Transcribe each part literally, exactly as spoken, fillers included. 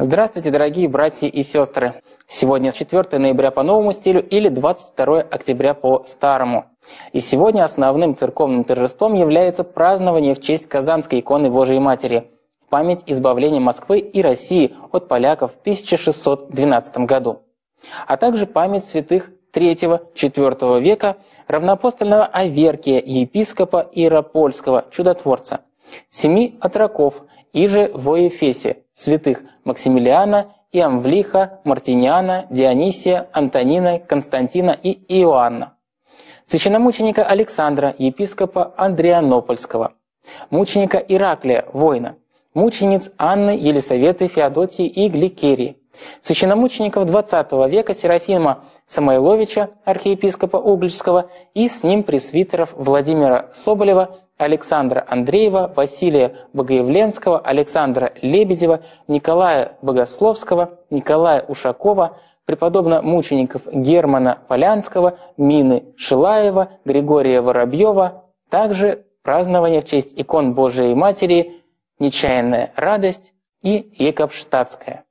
Здравствуйте, дорогие братья и сестры! Сегодня четвёртое ноября по новому стилю или двадцать второе октября по старому. И сегодня основным церковным торжеством является празднование в честь Казанской иконы Божией Матери в память избавления Москвы и России от поляков в тысяча шестьсот двенадцатом году, а также память святых третьего-четвёртого века равноапостольного Аверкия, епископа Иеропольского, чудотворца, семи отроков, иже во Ефесе, святых Максимилиана, Иамвлиха, Мартиниана, Дионисия, Антонина, Константина и Иоанна, священномученика Александра, епископа Андрианопольского, мученика Ираклия, воина, мучениц Анны, Елисаветы, Феодотии и Гликерии, священномучеников двадцатого века Серафима Самойловича, архиепископа Угличского, и с ним пресвитеров Владимира Соболева, Александра Андреева, Василия Богоявленского, Александра Лебедева, Николая Богословского, Николая Ушакова, преподобно-мучеников Германа Полянского, Мины Шилаева, Григория Воробьева, также празднование в честь икон Божией Матери «Нечаянная радость» и «Екапштадтская».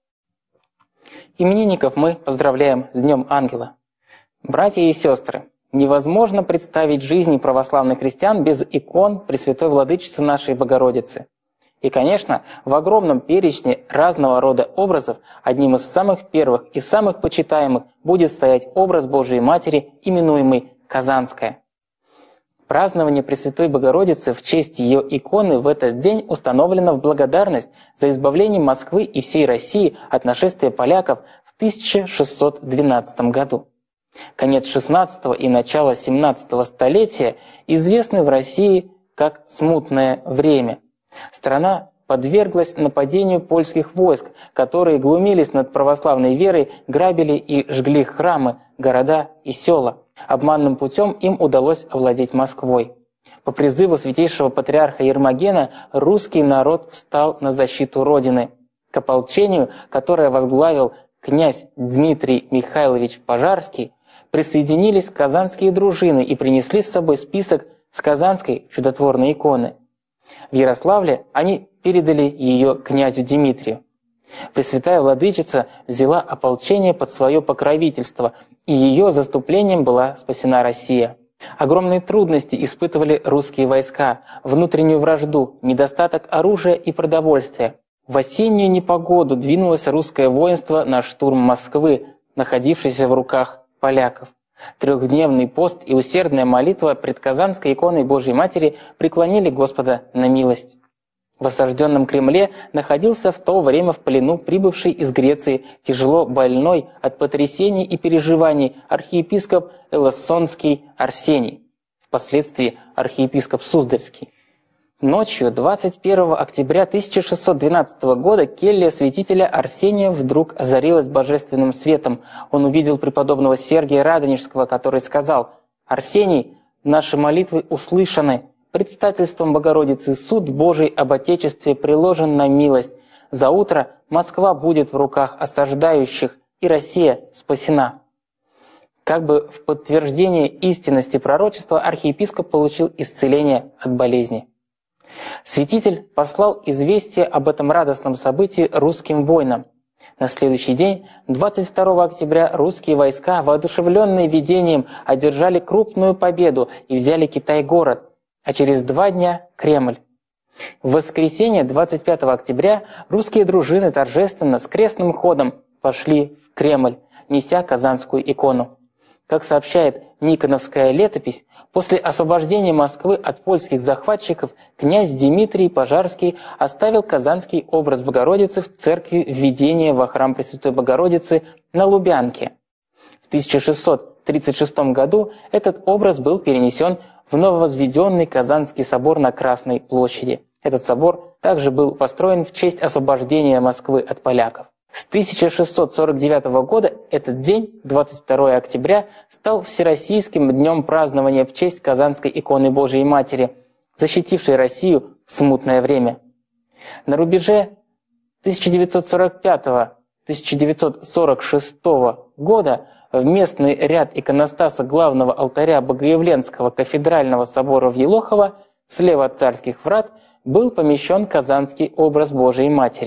Именинников мы поздравляем с Днем Ангела. Братья и сестры, невозможно представить жизни православных христиан без икон Пресвятой Владычицы нашей Богородицы. И, конечно, в огромном перечне разного рода образов одним из самых первых и самых почитаемых будет стоять образ Божией Матери, именуемый Казанская. Празднование Пресвятой Богородицы в честь ее иконы в этот день установлено в благодарность за избавление Москвы и всей России от нашествия поляков в тысяча шестьсот двенадцатом году. Конец шестнадцатого и начало семнадцатого столетия известны в России как «смутное время». Страна подверглась нападению польских войск, которые глумились над православной верой, грабили и жгли храмы, города и села. Обманным путем им удалось овладеть Москвой. По призыву святейшего патриарха Ермогена русский народ встал на защиту Родины. К ополчению, которое возглавил князь Дмитрий Михайлович Пожарский, присоединились казанские дружины и принесли с собой список с казанской чудотворной иконы. В Ярославле они передали ее князю Дмитрию. Пресвятая Владычица взяла ополчение под свое покровительство, и ее заступлением была спасена Россия. Огромные трудности испытывали русские войска, внутреннюю вражду, недостаток оружия и продовольствия. В осеннюю непогоду двинулось русское воинство на штурм Москвы, находившейся в руках поляков. Трехдневный пост и усердная молитва пред Казанской иконой Божьей Матери преклонили Господа на милость. В осажденном Кремле находился в то время в плену прибывший из Греции тяжело больной от потрясений и переживаний архиепископ Элассонский Арсений, впоследствии архиепископ Суздальский. Ночью двадцать первого октября тысяча шестьсот двенадцатого года келья святителя Арсения вдруг озарилась божественным светом. Он увидел преподобного Сергия Радонежского, который сказал: «Арсений, наши молитвы услышаны. Предстательством Богородицы суд Божий об Отечестве приложен на милость. За утро Москва будет в руках осаждающих, и Россия спасена». Как бы в подтверждение истинности пророчества архиепископ получил исцеление от болезни. Святитель послал известие об этом радостном событии русским воинам. На следующий день, двадцать второго октября, русские войска, воодушевленные видением, одержали крупную победу и взяли Китай-город, а через два дня – Кремль. В воскресенье, двадцать пятого октября, русские дружины торжественно с крестным ходом пошли в Кремль, неся Казанскую икону. Как сообщает Никоновская летопись, после освобождения Москвы от польских захватчиков князь Дмитрий Пожарский оставил казанский образ Богородицы в церкви введения во храм Пресвятой Богородицы на Лубянке. В тысяча шестьсот тридцать шестом году этот образ был перенесен в нововозведенный Казанский собор на Красной площади. Этот собор также был построен в честь освобождения Москвы от поляков. С тысяча шестьсот сорок девятого года этот день, двадцать второго октября, стал всероссийским днем празднования в честь Казанской иконы Божией Матери, защитившей Россию в смутное время. На рубеже тысяча девятьсот сорок пятого — тысяча девятьсот сорок шестого года в местный ряд иконостаса главного алтаря Богоявленского кафедрального собора в Елохово слева от царских врат был помещен казанский образ Божией Матери.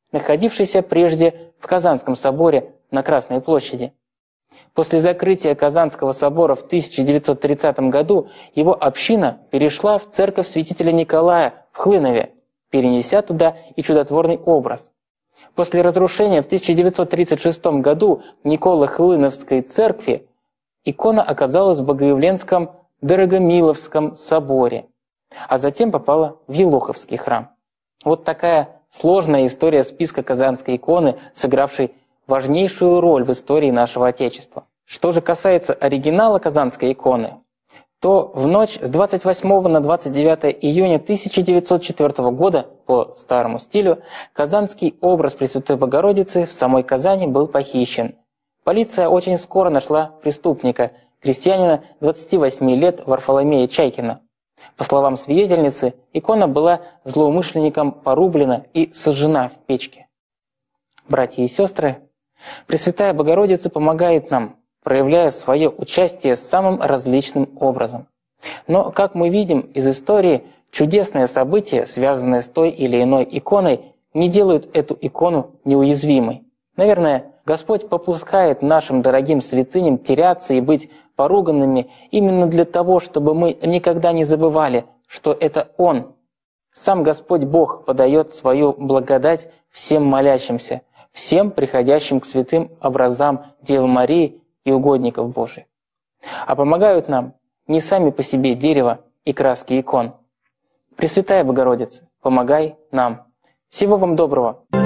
находившийся прежде в Казанском соборе на Красной площади. После закрытия Казанского собора в тысяча девятьсот тридцатом году его община перешла в церковь святителя Николая в Хлынове, перенеся туда и чудотворный образ. После разрушения в тысяча девятьсот тридцать шестом году Николо-Хлыновской церкви икона оказалась в Богоявленском Дорогомиловском соборе, а затем попала в Елоховский храм. Вот такая сложная история списка Казанской иконы, сыгравшей важнейшую роль в истории нашего Отечества. Что же касается оригинала Казанской иконы, то в ночь с двадцать восьмого на двадцать девятое июня тысяча девятьсот четвёртого года по старому стилю казанский образ Пресвятой Богородицы в самой Казани был похищен. Полиция очень скоро нашла преступника, крестьянина двадцати восьми лет Варфоломея Чайкина. По словам свидетельницы, икона была злоумышленником порублена и сожжена в печке. Братья и сестры, Пресвятая Богородица помогает нам, проявляя свое участие самым различным образом. Но, как мы видим из истории, чудесные события, связанные с той или иной иконой, не делают эту икону неуязвимой. Наверное, Господь попускает нашим дорогим святыням теряться и быть поруганными именно для того, чтобы мы никогда не забывали, что это Он. Сам Господь Бог подает свою благодать всем молящимся, всем приходящим к святым образам Девы Марии и угодников Божиих. А помогают нам не сами по себе дерево и краски икон. Пресвятая Богородица, помогай нам. Всего вам доброго!